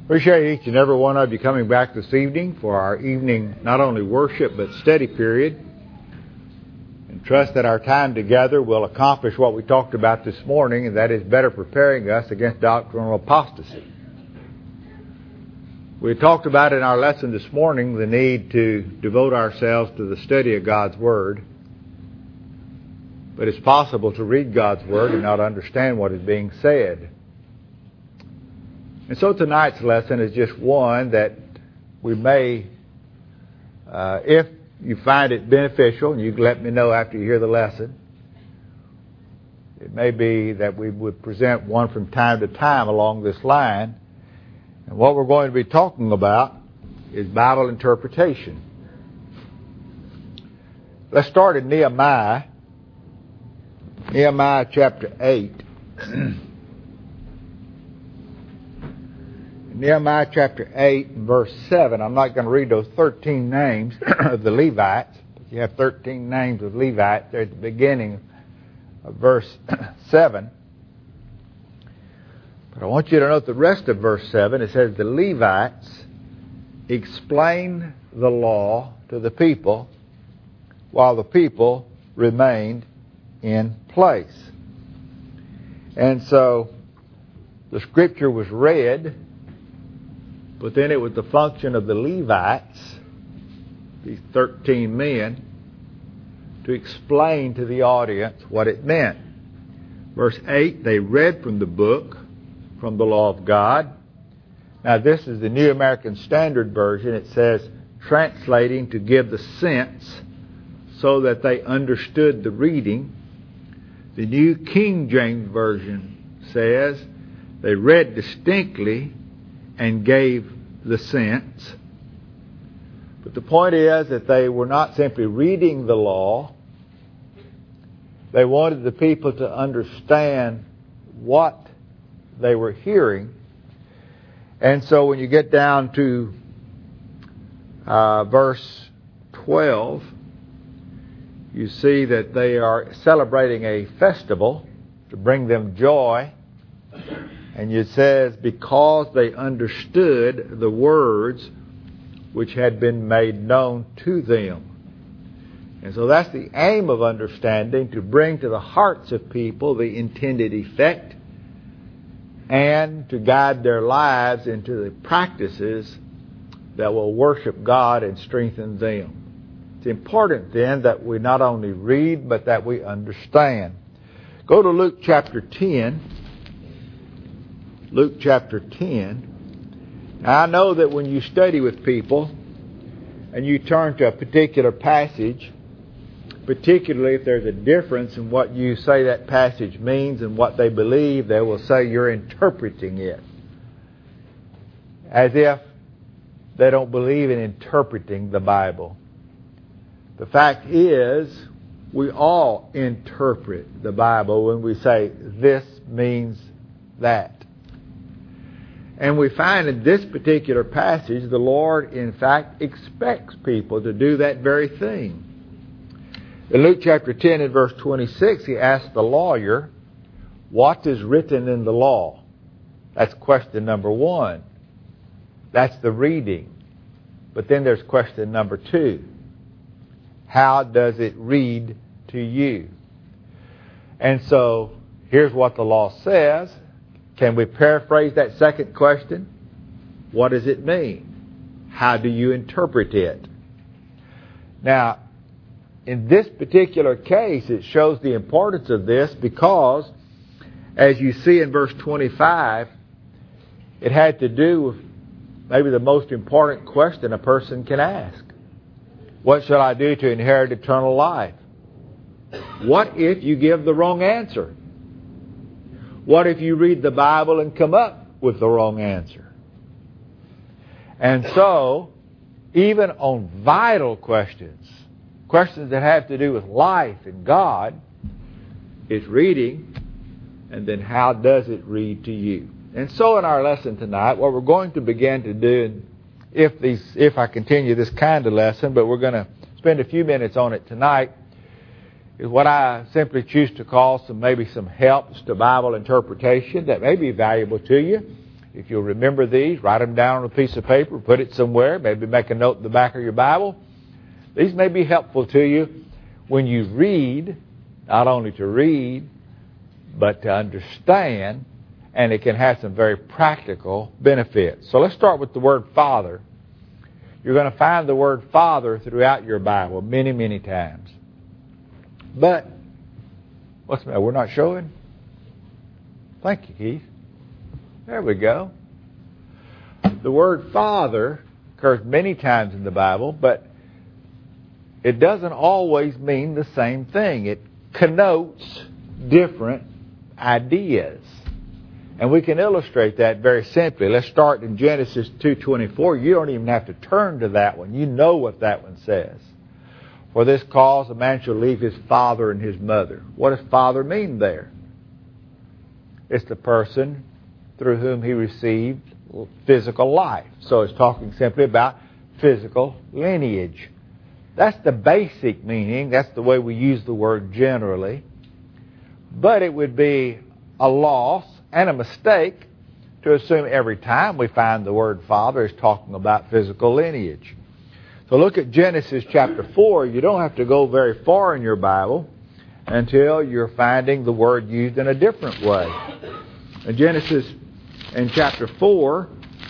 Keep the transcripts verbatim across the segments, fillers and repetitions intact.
Appreciate each and every one of you coming back this evening for our evening not only worship but study period. And trust that our time together will accomplish what we talked about this morning, and that is better preparing us against doctrinal apostasy. We talked about in our lesson this morning the need to devote ourselves to the study of God's Word. But it's possible to read God's Word and not understand what is being said. And so tonight's lesson is just one that we may, uh, if you find it beneficial, and you can let me know after you hear the lesson, it may be that we would present one from time to time along this line. And what we're going to be talking about is Bible interpretation. Let's start in Nehemiah, Nehemiah chapter eight. Nehemiah chapter eight and verse seven. I'm not going to read those thirteen names of the Levites. You have thirteen names of Levites there at the beginning of verse seven. But I want you to note the rest of verse seven. It says, the Levites explained the law to the people while the people remained in place. And so the scripture was read, but then it was the function of the Levites, these thirteen men, to explain to the audience what it meant. Verse eight, they read from the book, from the law of God. Now this is the New American Standard Version. It says, translating to give the sense so that they understood the reading. The New King James Version says, they read distinctly and gave the sense. But the point is that they were not simply reading the law. They wanted the people to understand what they were hearing. And so when you get down to uh, verse twelve, you see that they are celebrating a festival to bring them joy. And it says, because they understood the words which had been made known to them. And so that's the aim of understanding, to bring to the hearts of people the intended effect and to guide their lives into the practices that will worship God and strengthen them. It's important then that we not only read, but that we understand. Go to Luke chapter ten. Luke chapter ten. Now I know that when you study with people and you turn to a particular passage, particularly if there's a difference in what you say that passage means and what they believe, they will say you're interpreting it. As if they don't believe in interpreting the Bible. The fact is, we all interpret the Bible when we say this means that. And we find in this particular passage, the Lord, in fact, expects people to do that very thing. In Luke chapter ten and verse twenty-six, he asked the lawyer, what is written in the law? That's question number one. That's the reading. But then there's question number two. How does it read to you? And so, here's what the law says. Can we paraphrase that second question? What does it mean? How do you interpret it? Now, in this particular case, it shows the importance of this because, as you see in verse twenty-five, it had to do with maybe the most important question a person can ask. What shall I do to inherit eternal life? What if you give the wrong answer? What if you read the Bible and come up with the wrong answer? And so, even on vital questions, questions that have to do with life and God, it's reading, and then how does it read to you? And so in our lesson tonight, what we're going to begin to do, if these, if I continue this kind of lesson, but we're going to spend a few minutes on it tonight, is what I simply choose to call some maybe some helps to Bible interpretation that may be valuable to you. If you'll remember these, write them down on a piece of paper, put it somewhere, maybe make a note in the back of your Bible. These may be helpful to you when you read, not only to read, but to understand, and it can have some very practical benefits. So let's start with the word Father. You're going to find the word Father throughout your Bible many, many times. But, what's the matter? We're not showing? Thank you, Keith. There we go. The word Father occurs many times in the Bible, but it doesn't always mean the same thing. It connotes different ideas. And we can illustrate that very simply. Let's start in Genesis two twenty-four. You don't even have to turn to that one. You know what that one says. For this cause a man shall leave his father and his mother. What does father mean there? It's the person through whom he received physical life. So it's talking simply about physical lineage. That's the basic meaning. That's the way we use the word generally. But it would be a loss and a mistake to assume every time we find the word Father is talking about physical lineage. So look at Genesis chapter four. You don't have to go very far in your Bible until you're finding the word used in a different way. In Genesis in chapter four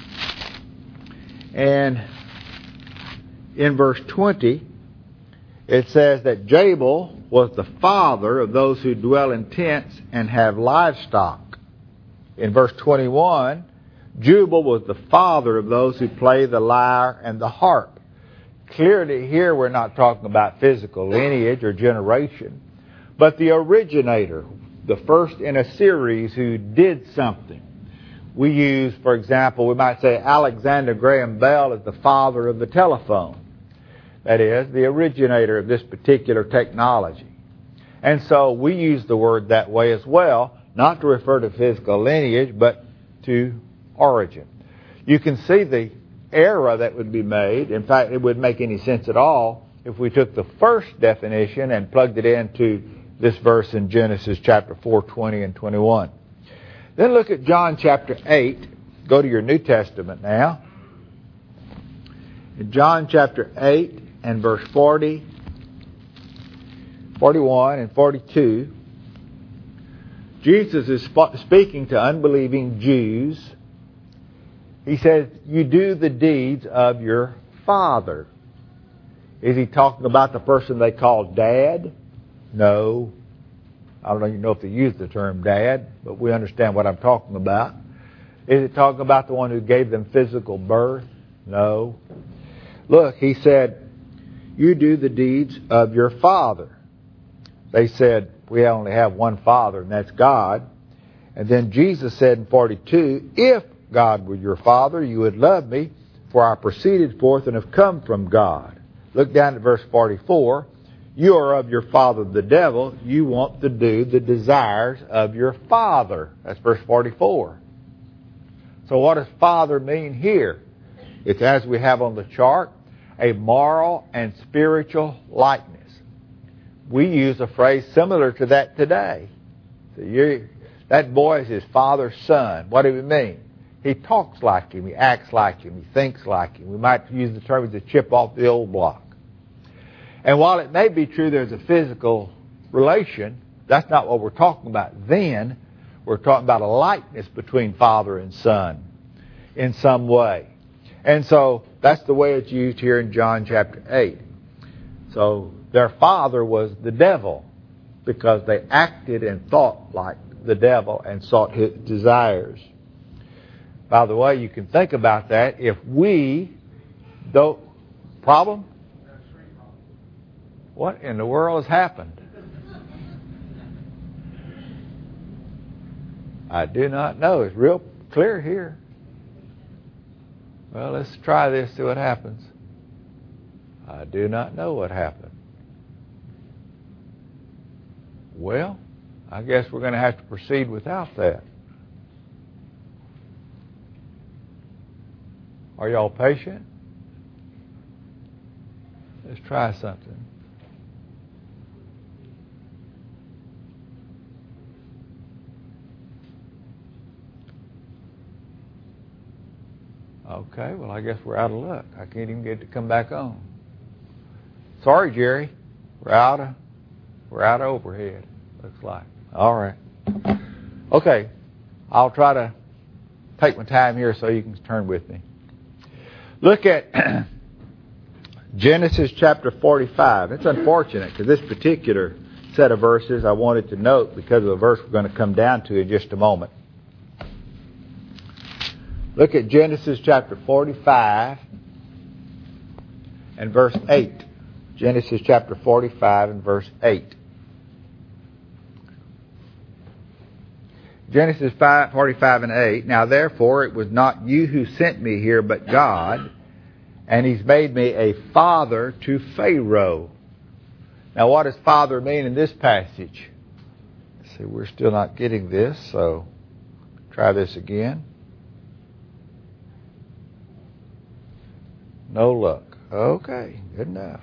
and in verse twenty, it says that Jabal was the father of those who dwell in tents and have livestock. In verse twenty-one, Jubal was the father of those who play the lyre and the harp. Clearly here we're not talking about physical lineage or generation, but the originator, the first in a series who did something. We use, for example, we might say Alexander Graham Bell is the father of the telephone. That is, the originator of this particular technology. And so we use the word that way as well, not to refer to physical lineage, but to origin. You can see the error that would be made. In fact, it wouldn't make any sense at all if we took the first definition and plugged it into this verse in Genesis chapter four, twenty and twenty-one. Then look at John chapter eight. Go to your New Testament now. In John chapter eight and verse forty, forty-one and forty-two, Jesus is speaking to unbelieving Jews. He says, you do the deeds of your father. Is he talking about the person they call dad? No. I don't even know if they use the term dad, but we understand what I'm talking about. Is it talking about the one who gave them physical birth? No. Look, he said, you do the deeds of your father. They said, we only have one Father, and that's God. And then Jesus said in forty-two, if God were your Father, you would love me, for I proceeded forth and have come from God. Look down at verse forty-four. You are of your father the devil. You want to do the desires of your father. That's verse forty-four. So what does father mean here? It's, as we have on the chart, a moral and spiritual likeness. We use a phrase similar to that today. So you, that boy is his father's son. What do we mean? He talks like him. He acts like him. He thinks like him. We might use the term as a chip off the old block. And while it may be true there's a physical relation, that's not what we're talking about then. We're talking about a likeness between father and son in some way. And so that's the way it's used here in John chapter eight. So their father was the devil because they acted and thought like the devil and sought his desires. By the way, you can think about that. If we, though, problem? What in the world has happened? I do not know. It's real clear here. Well, let's try this, see what happens. I do not know what happened. Well, I guess we're going to have to proceed without that. Are y'all patient? Let's try something. Okay, well, I guess we're out of luck. I can't even get it to come back on. Sorry, Jerry. We're out of, we're out of overhead, looks like. All right. Okay, I'll try to take my time here so you can turn with me. Look at Genesis chapter forty-five. It's unfortunate because this particular set of verses I wanted to note because of the verse we're going to come down to in just a moment. Look at Genesis chapter forty-five and verse eight. Genesis chapter forty-five and verse eight. Genesis five, forty-five and eight. Now therefore it was not you who sent me here, but God, and He's made me a father to Pharaoh. Now what does father mean in this passage? See, we're still not getting this, so try this again. No luck. Okay, good enough.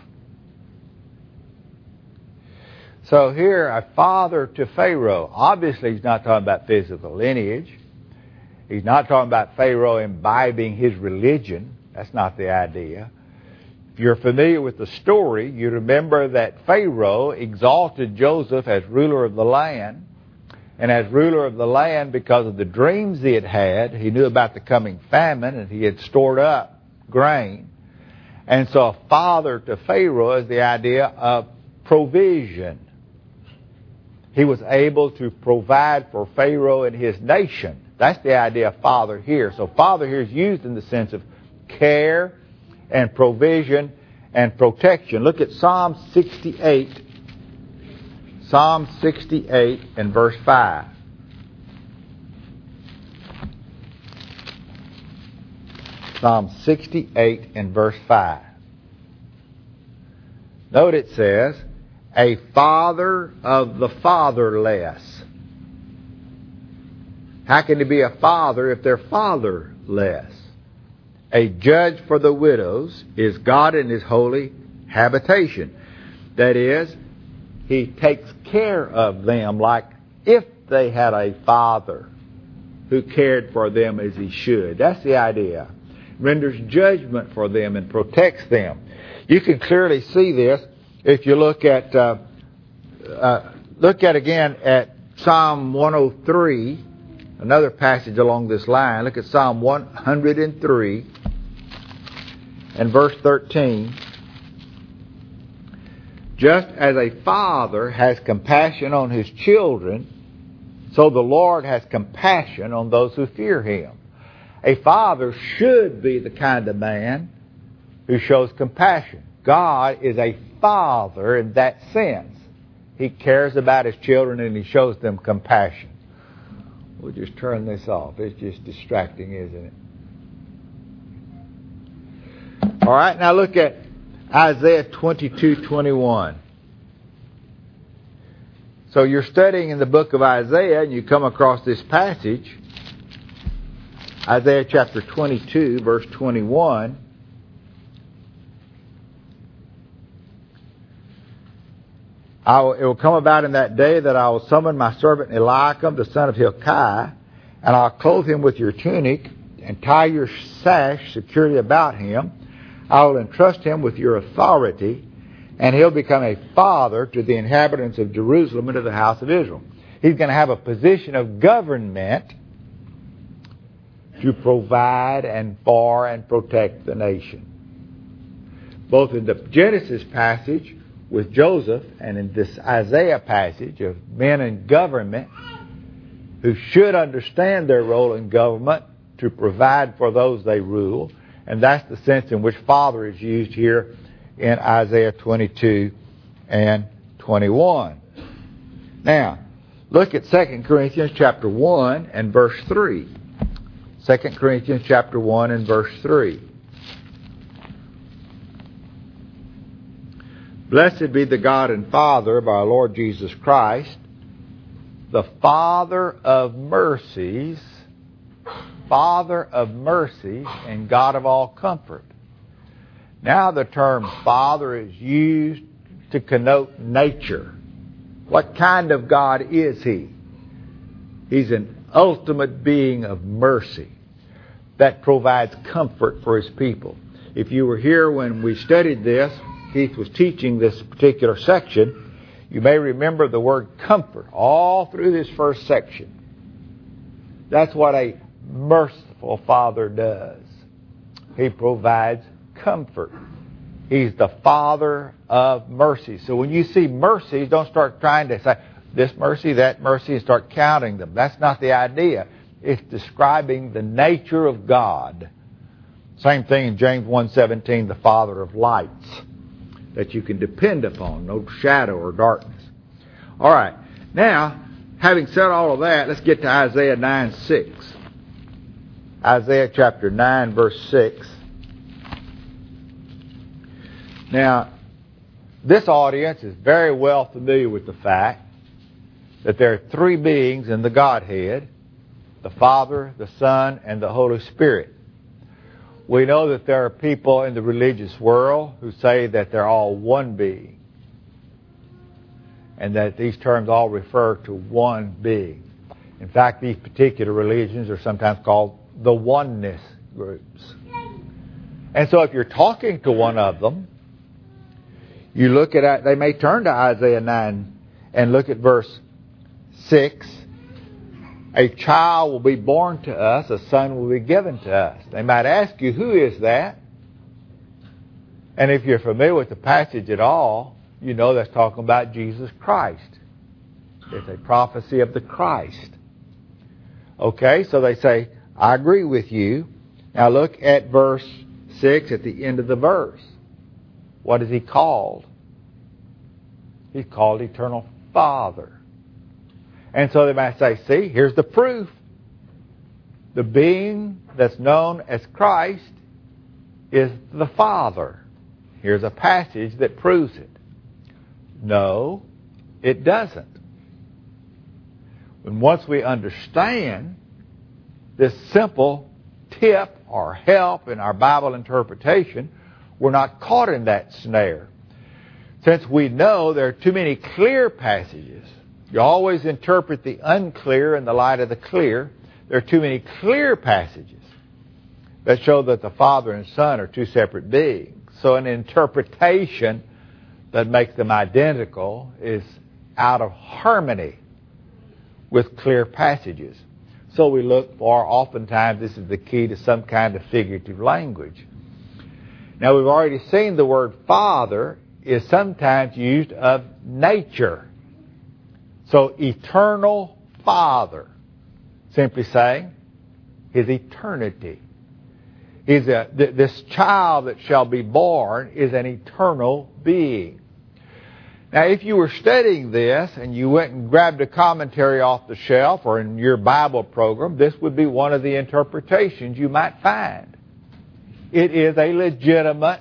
So here, a father to Pharaoh. Obviously, he's not talking about physical lineage. He's not talking about Pharaoh imbibing his religion. That's not the idea. If you're familiar with the story, you remember that Pharaoh exalted Joseph as ruler of the land. And as ruler of the land, because of the dreams he had had, he knew about the coming famine, and he had stored up grain. And so a father to Pharaoh is the idea of provision. He was able to provide for Pharaoh and his nation. That's the idea of father here. So father here is used in the sense of care and provision and protection. Look at Psalm sixty-eight. Psalm sixty-eight and verse five. Psalm sixty-eight and verse five. Note it says, a father of the fatherless. How can he be a father if they're fatherless? A judge for the widows is God in His holy habitation. That is, He takes care of them like if they had a father who cared for them as he should. That's the idea. Renders judgment for them and protects them. You can clearly see this if you look at uh, uh, look at again at Psalm one oh three, another passage along this line. Look at Psalm one oh three and verse thirteen. Just as a father has compassion on his children, so the Lord has compassion on those who fear Him. A father should be the kind of man who shows compassion. God is a father in that sense. He cares about His children and He shows them compassion. We'll just turn this off. It's just distracting, isn't it? All right, now look at Isaiah twenty-two twenty-one. So you're studying in the book of Isaiah and you come across this passage, Isaiah chapter twenty-two, verse twenty-one. I will, it will come about in that day that I will summon my servant Eliakim, the son of Hilkiah, and I'll clothe him with your tunic and tie your sash securely about him. I will entrust him with your authority, and he'll become a father to the inhabitants of Jerusalem and to the house of Israel. He's going to have a position of government to provide and for and protect the nation. Both in the Genesis passage with Joseph and in this Isaiah passage of men in government who should understand their role in government to provide for those they rule. And that's the sense in which father is used here in Isaiah twenty-two and twenty-one. Now, look at Second Corinthians chapter one and verse three. Second Corinthians chapter one and verse three. Blessed be the God and Father of our Lord Jesus Christ, the Father of mercies, Father of mercy and God of all comfort. Now the term Father is used to connote nature. What kind of God is He? He's an ultimate being of mercy. that provides comfort for His people. If you were here when we studied this, Keith was teaching this particular section, you may remember the word comfort all through this first section. That's what a merciful Father does. He provides comfort. He's the Father of mercy. So when you see mercies, don't start trying to say, this mercy, that mercy, and start counting them. That's not the idea. It's describing the nature of God. Same thing in James one seventeen, the Father of lights, that you can depend upon, no shadow or darkness. All right. Now, having said all of that, let's get to Isaiah nine six. Isaiah chapter nine, verse six. Now, this audience is very well familiar with the fact that there are three beings in the Godhead, the Father, the Son, and the Holy Spirit. We know that there are people in the religious world who say that they're all one being, and that these terms all refer to one being. In fact, these particular religions are sometimes called the oneness groups. And so if you're talking to one of them, you look at, they may turn to Isaiah nine and look at verse six. A child will be born to us, a son will be given to us. They might ask you, who is that? And if you're familiar with the passage at all, you know that's talking about Jesus Christ. It's a prophecy of the Christ. Okay, so they say, I agree with you. Now look at verse six at the end of the verse. What is He called? He's called Eternal Father. And so they might say, see, here's the proof. The being that's known as Christ is the Father. Here's a passage that proves it. No, it doesn't. When once we understand this simple tip or help in our Bible interpretation, we're not caught in that snare. Since we know there are too many clear passages, you always interpret the unclear in the light of the clear. There are too many clear passages that show that the Father and Son are two separate beings. So an interpretation that makes them identical is out of harmony with clear passages. So we look for, oftentimes this is the key to some kind of figurative language. Now we've already seen the word Father is sometimes used of nature. So eternal Father, simply saying His eternity. He's a, th- this child that shall be born is an eternal being. Now, if you were studying this and you went and grabbed a commentary off the shelf or in your Bible program, this would be one of the interpretations you might find. It is a legitimate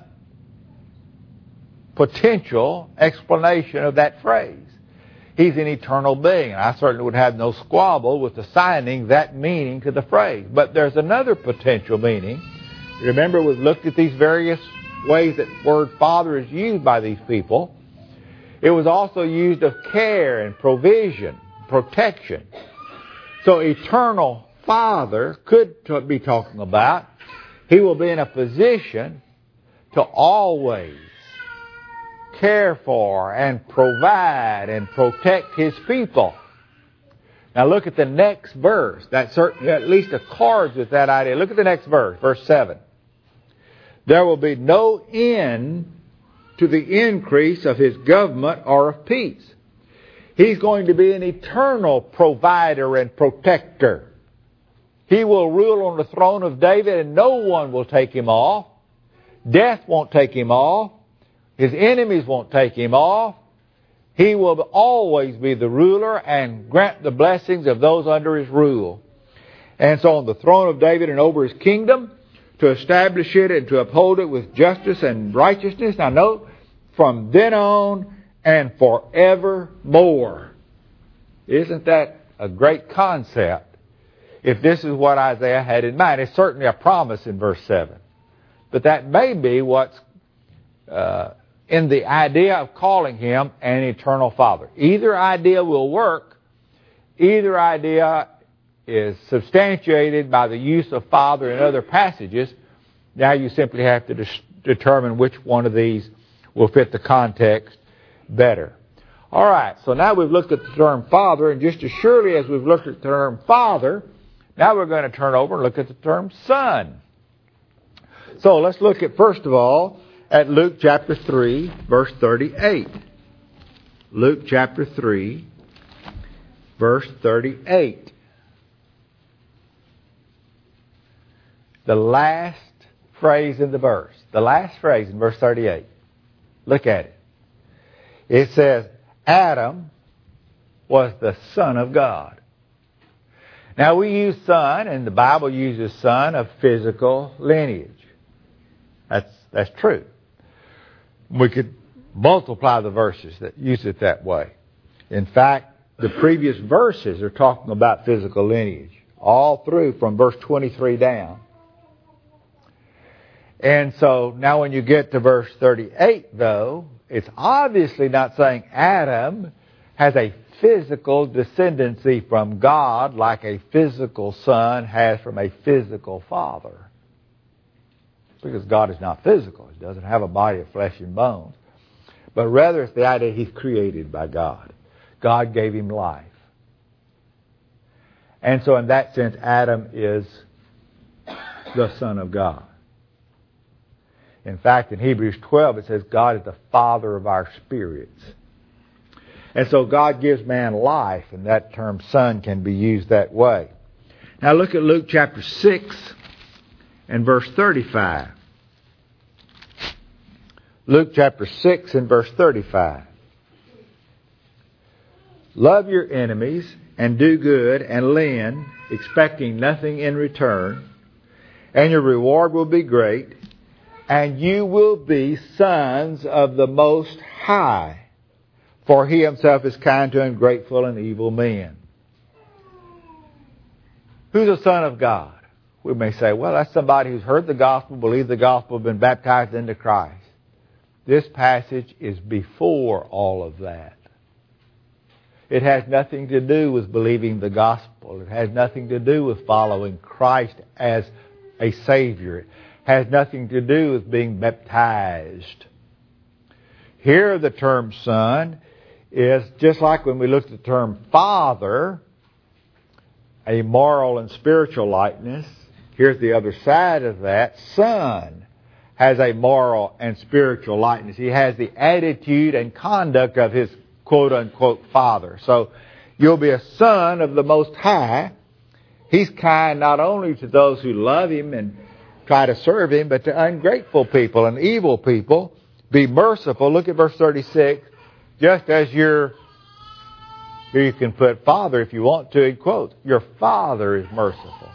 potential explanation of that phrase. He's an eternal being. And I certainly would have no squabble with assigning that meaning to the phrase. But there's another potential meaning. Remember, we've looked at these various ways that word Father is used by these people. It was also used of care and provision, protection. So eternal Father could be talking about He will be in a position to always care for and provide and protect His people. Now look at the next verse. That certainly at least accords with that idea. Look at the next verse, verse seven. There will be no end to the increase of His government or of peace. He's going to be an eternal provider and protector. He will rule on the throne of David and no one will take Him off. Death won't take Him off. His enemies won't take Him off. He will always be the ruler and grant the blessings of those under His rule. And so on the throne of David and over His kingdom, to establish it and to uphold it with justice and righteousness. Now note, from then on and forevermore. Isn't that a great concept? If this is what Isaiah had in mind. It's certainly a promise in verse seven. But that may be what's uh, in the idea of calling Him an eternal Father. Either idea will work. Either idea is substantiated by the use of Father in other passages, now you simply have to dis- determine which one of these will fit the context better. All right, so now we've looked at the term Father, and just as surely as we've looked at the term Father, now we're going to turn over and look at the term Son. So let's look at, first of all, at Luke chapter three, verse thirty-eight. Luke chapter three, verse thirty-eight. The last phrase in the verse. The last phrase in verse thirty-eight. Look at it. It says, Adam was the Son of God. Now we use son, and the Bible uses son of physical lineage. That's, that's true. We could multiply the verses that use it that way. In fact, the previous verses are talking about physical lineage, all through from verse twenty-three down. And so now when you get to verse thirty-eight, though, it's obviously not saying Adam has a physical descendancy from God like a physical son has from a physical father. Because God is not physical. He doesn't have a body of flesh and bones. But rather it's the idea he's created by God. God gave him life. And so in that sense, Adam is the Son of God. In fact, in Hebrews twelve, it says God is the Father of our spirits. And so God gives man life, and that term son can be used that way. Now look at Luke chapter six and verse thirty-five. Luke chapter six and verse thirty-five. Love your enemies and do good and lend, expecting nothing in return, and your reward will be great, and you will be sons of the Most High, for He Himself is kind to ungrateful and evil men. Who's a son of God? We may say, well, that's somebody who's heard the gospel, believed the gospel, been baptized into Christ. This passage is before all of that. It has nothing to do with believing the gospel. It has nothing to do with following Christ as a Savior. It has nothing to do with being baptized. Here the term son is just like when we looked at the term father, a moral and spiritual likeness. Here's the other side of that. Son has a moral and spiritual likeness. He has the attitude and conduct of his quote-unquote father. So you'll be a son of the Most High. He's kind not only to those who love Him and try to serve Him, but to ungrateful people and evil people. Be merciful. Look at verse thirty-six. Just as your, here you can put Father if you want to in quotes, your Father is merciful.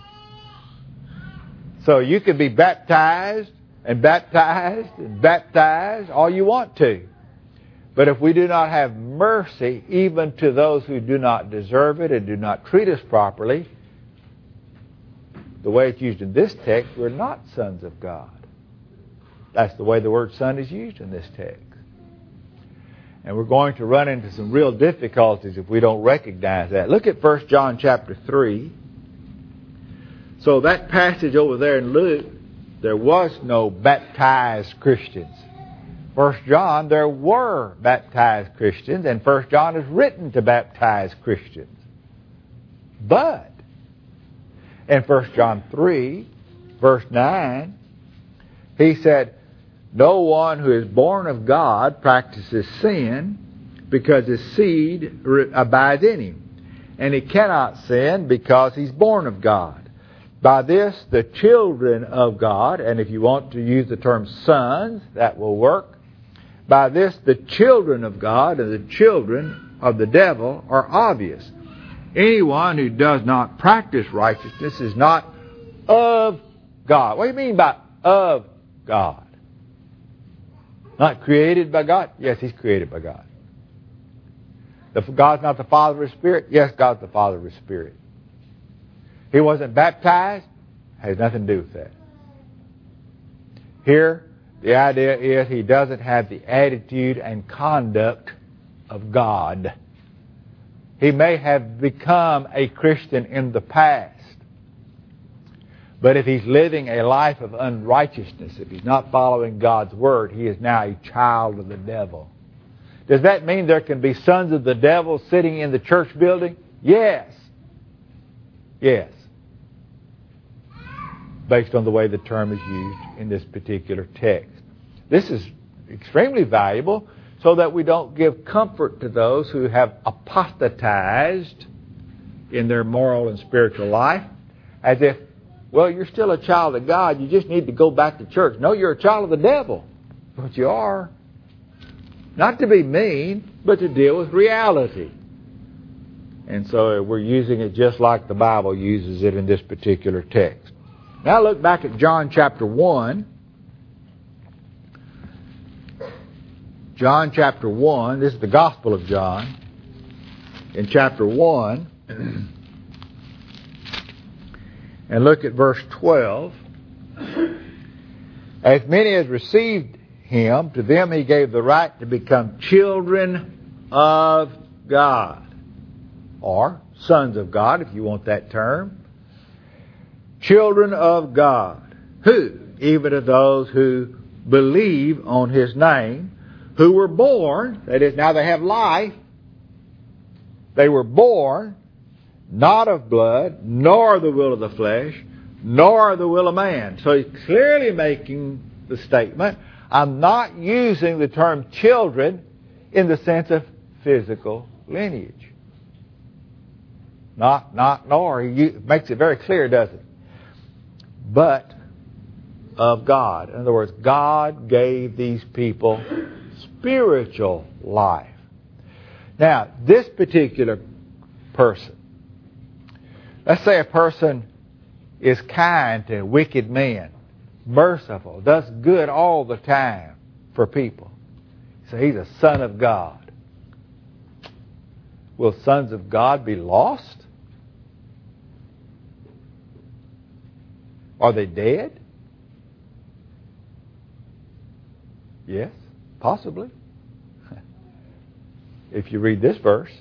So you can be baptized and baptized and baptized all you want to. But if we do not have mercy even to those who do not deserve it and do not treat us properly, the way it's used in this text, we're not sons of God. That's the way the word son is used in this text. And we're going to run into some real difficulties if we don't recognize that. Look at First John chapter three. So that passage over there in Luke, there was no baptized Christians. First John, there were baptized Christians, and First John is written to baptized Christians. But in First John three, verse nine, he said, no one who is born of God practices sin, because his seed abides in him. And he cannot sin because he's born of God. By this, the children of God, and if you want to use the term sons, that will work. By this, the children of God and the children of the devil are obvious. Anyone who does not practice righteousness is not of God. What do you mean by of God? Not created by God? Yes, He's created by God. The, God's not the Father of Spirit? Yes, God's the Father of Spirit. He wasn't baptized? Has nothing to do with that. Here, the idea is He doesn't have the attitude and conduct of God. He may have become a Christian in the past. But if he's living a life of unrighteousness, if he's not following God's Word, he is now a child of the devil. Does that mean there can be sons of the devil sitting in the church building? Yes. Yes. Based on the way the term is used in this particular text. This is extremely valuable so that we don't give comfort to those who have apostatized in their moral and spiritual life as if, well, you're still a child of God, you just need to go back to church. No, you're a child of the devil. But you are. Not to be mean, but to deal with reality. And so we're using it just like the Bible uses it in this particular text. Now look back at John chapter one. John chapter one. This is the Gospel of John. In chapter one. And look at verse twelve. As many as received Him, to them He gave the right to become children of God. Or sons of God, if you want that term. Children of God. Who? Even of those who believe on His name, who were born, that is, now they have life. They were born not of blood, nor the will of the flesh, nor the will of man. So he's clearly making the statement, I'm not using the term children in the sense of physical lineage. Not, not, nor. He makes it very clear, doesn't he? But of God. In other words, God gave these people spiritual life. Now, this particular person, let's say a person is kind to wicked men, merciful, does good all the time for people. So he's a son of God. Will sons of God be lost? Are they dead? Yes, possibly. If you read this verse.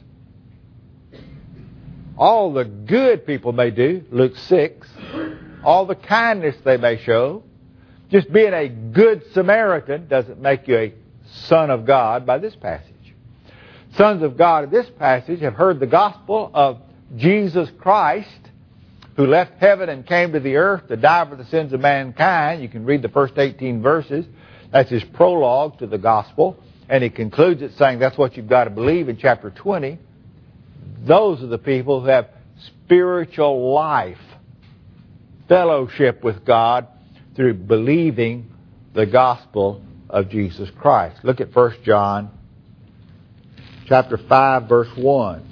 All the good people may do, Luke six, all the kindness they may show, just being a good Samaritan doesn't make you a son of God by this passage. Sons of God in this passage have heard the gospel of Jesus Christ, who left heaven and came to the earth to die for the sins of mankind. You can read the first eighteen verses. That's his prologue to the gospel. And he concludes it saying that's what you've got to believe in chapter twenty. Those are the people who have spiritual life, fellowship with God through believing the gospel of Jesus Christ. Look at First John chapter five, verse one.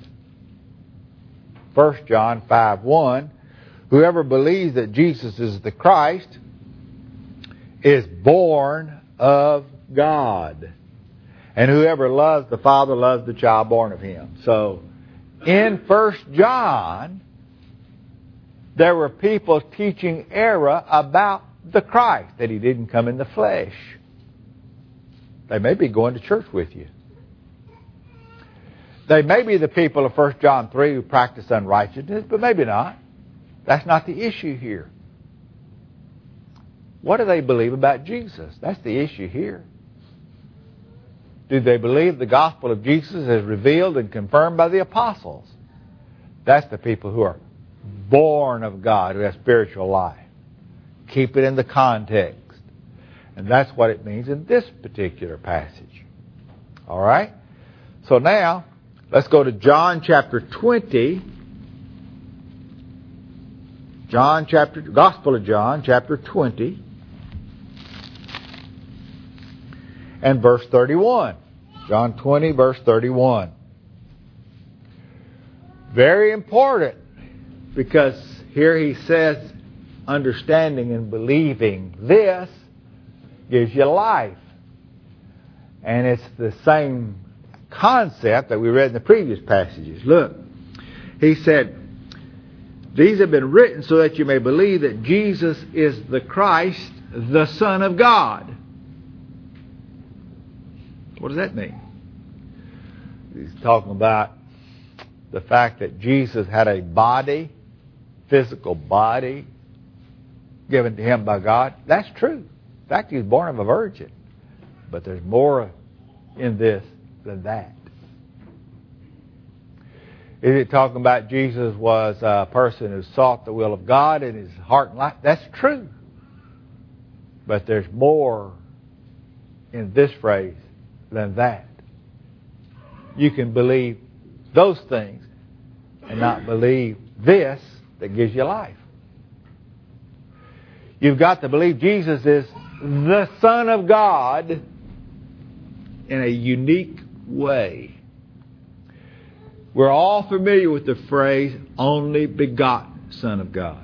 First John five, one. Whoever believes that Jesus is the Christ is born of God. And whoever loves the Father loves the child born of Him. So, in First John, there were people teaching error about the Christ, that He didn't come in the flesh. They may be going to church with you. They may be the people of First John three who practice unrighteousness, but maybe not. That's not the issue here. What do they believe about Jesus? That's the issue here. Do they believe the gospel of Jesus is revealed and confirmed by the apostles? That's the people who are born of God, who have spiritual life. Keep it in the context. And that's what it means in this particular passage. All right? So now, let's go to John chapter twenty. John chapter, Gospel of John chapter twenty. And verse thirty-one. John twenty, verse thirty-one. Very important, because here he says, understanding and believing this gives you life. And it's the same concept that we read in the previous passages. Look, he said, these have been written so that you may believe that Jesus is the Christ, the Son of God. What does that mean? He's talking about the fact that Jesus had a body, physical body, given to him by God, that's true. In fact, he was born of a virgin. But there's more in this than that. Is it talking about Jesus was a person who sought the will of God in his heart and life? That's true. But there's more in this phrase than that. You can believe those things and not believe this that gives you life. You've got to believe Jesus is the Son of God in a unique way. We're all familiar with the phrase, only begotten Son of God.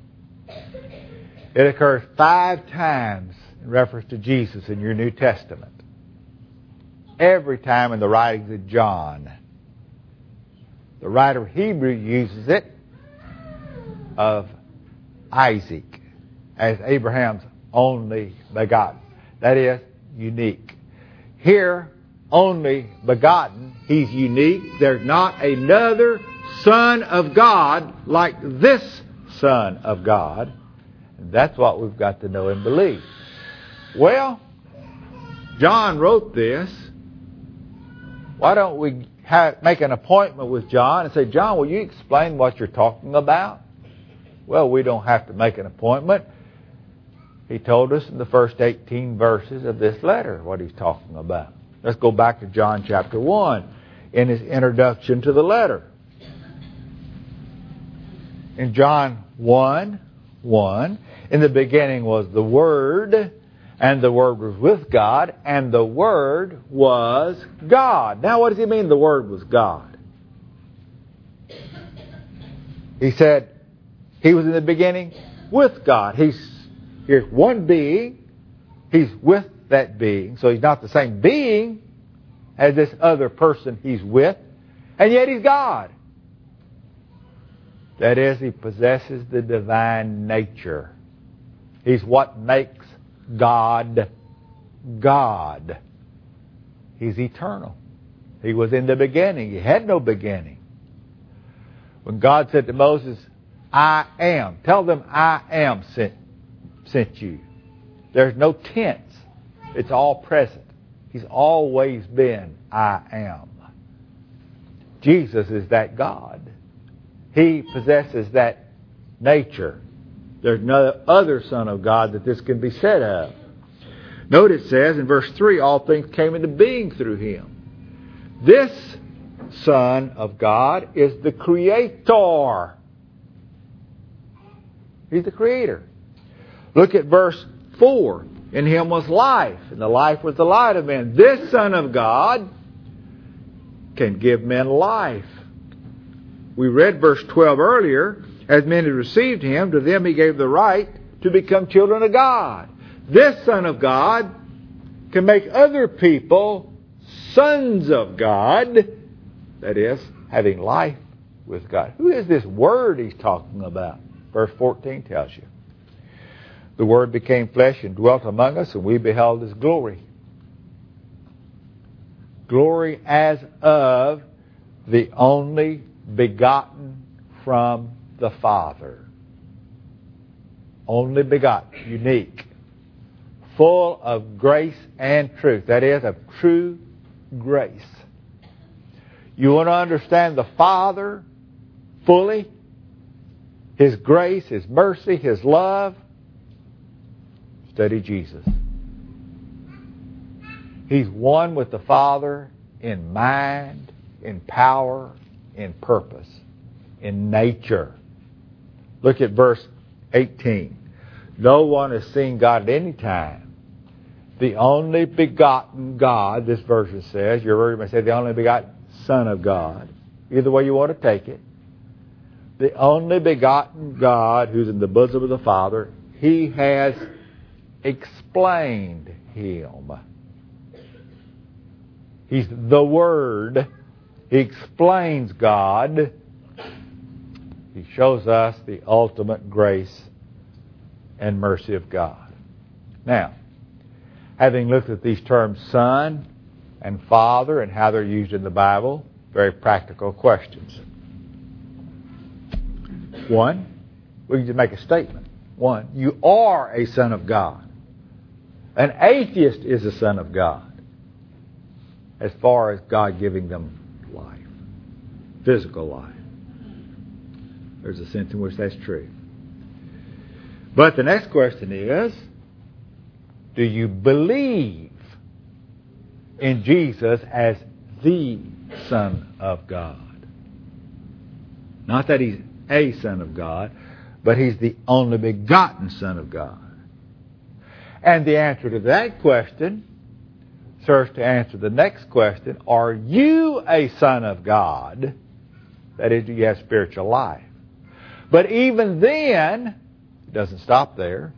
It occurs five times in reference to Jesus in your New Testament. Every time in the writings of John. The writer of Hebrews uses it of Isaac as Abraham's only begotten. That is, unique. Here, only begotten, he's unique. There's not another Son of God like this Son of God. And that's what we've got to know and believe. Well, John wrote this. Why don't we have, make an appointment with John and say, John, will you explain what you're talking about? Well, we don't have to make an appointment. He told us in the first eighteen verses of this letter what he's talking about. Let's go back to John chapter one in his introduction to the letter. In John one, one, in the beginning was the Word, and the Word was with God, and the Word was God. Now what does he mean the Word was God? He said he was in the beginning with God. He's Here's one being. He's with that being. So he's not the same being as this other person he's with. And yet he's God. That is, he possesses the divine nature. He's what makes God God. He's eternal. He was in the beginning. He had no beginning. When God said to Moses, I am. Tell them I am sent. sent you. There's no tense. It's all present. He's always been I am. Jesus is that God. He possesses that nature. There's no other Son of God that this can be said of. Note it says in verse three, all things came into being through him. This Son of God is the Creator. He's the Creator. Look at verse four. In him was life, and the life was the light of men. This Son of God can give men life. We read verse twelve earlier. As many received him, to them he gave the right to become children of God. This Son of God can make other people sons of God. That is, having life with God. Who is this Word he's talking about? Verse fourteen tells you. The Word became flesh and dwelt among us, and we beheld his glory. Glory as of the only begotten from the Father. Only begotten, unique. Full of grace and truth. That is, of true grace. You want to understand the Father fully? His grace, His mercy, His love? Study Jesus. He's one with the Father in mind, in power, in purpose, in nature. Look at verse eighteen. No one has seen God at any time. The only begotten God, this verse says, your word may say the only begotten Son of God. Either way you want to take it. The only begotten God who's in the bosom of the Father, He has explained Him. He's the Word. He explains God. He shows us the ultimate grace and mercy of God. Now, having looked at these terms Son and Father and how they're used in the Bible, very practical questions. One, we can just make a statement. One, you are a son of God. An atheist is a son of God as far as God giving them life, physical life. There's a sense in which that's true. But the next question is, do you believe in Jesus as the Son of God? Not that He's a Son of God, but He's the only begotten Son of God. And the answer to that question serves to answer the next question. Are you a son of God? That is, do you have spiritual life? But even then, it doesn't stop there.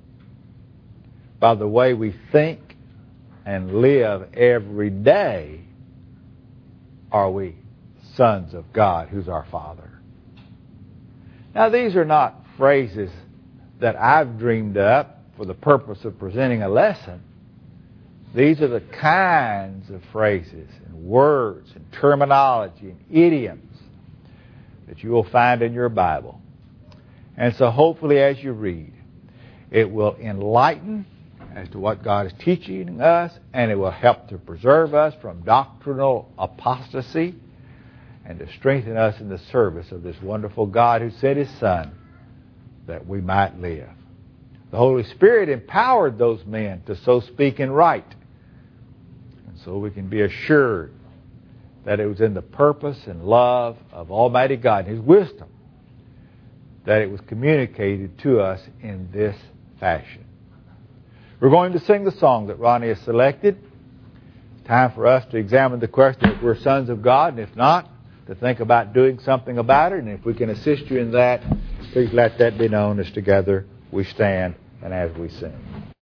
By the way we think and live every day, are we sons of God, who's our Father? Now, these are not phrases that I've dreamed up for the purpose of presenting a lesson. These are the kinds of phrases and words and terminology and idioms that you will find in your Bible. And so hopefully as you read, it will enlighten as to what God is teaching us, and it will help to preserve us from doctrinal apostasy and to strengthen us in the service of this wonderful God who sent His Son that we might live. The Holy Spirit empowered those men to so speak and write. And so we can be assured that it was in the purpose and love of Almighty God and His wisdom that it was communicated to us in this fashion. We're going to sing the song that Ronnie has selected. It's time for us to examine the question if we're sons of God, and if not, to think about doing something about it. And if we can assist you in that, please let that be known as together we stand and as we sing.